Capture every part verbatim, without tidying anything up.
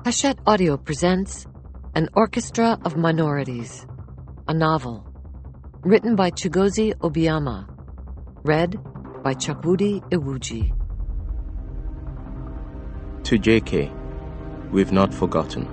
Hachette Audio presents An Orchestra of Minorities, a novel, written by Chigozie Obiama, read by Chukwudi Iwuji. To J K, we've not forgotten.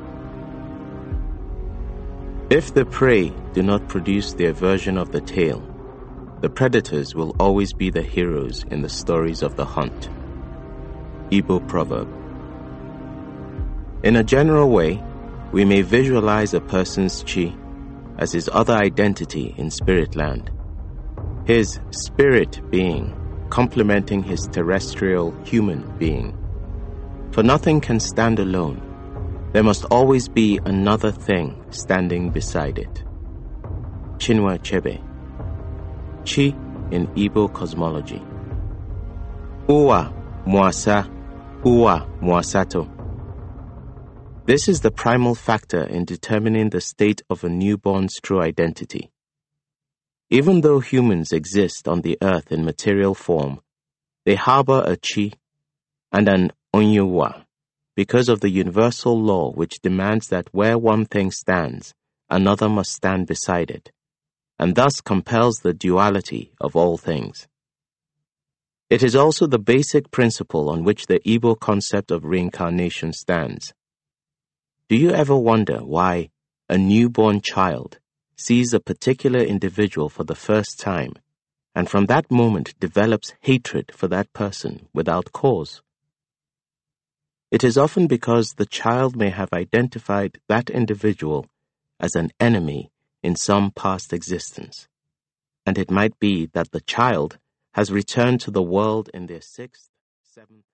If the prey do not produce their version of the tale, the predators will always be the heroes in the stories of the hunt. Igbo proverb. In a general way, we may visualize a person's chi as his other identity in spirit land, his spirit being complementing his terrestrial human being. For nothing can stand alone. There must always be another thing standing beside it. Chinua Achebe. Chi in Igbo cosmology. Uwa Muasa, Uwa Muasato. This is the primal factor in determining the state of a newborn's true identity. Even though humans exist on the earth in material form, they harbor a chi and an onyuwa because of the universal law which demands that where one thing stands, another must stand beside it, and thus compels the duality of all things. It is also the basic principle on which the Igbo concept of reincarnation stands. Do you ever wonder why a newborn child sees a particular individual for the first time and from that moment develops hatred for that person without cause? It is often because the child may have identified that individual as an enemy in some past existence, and it might be that the child has returned to the world in their sixth, seventh,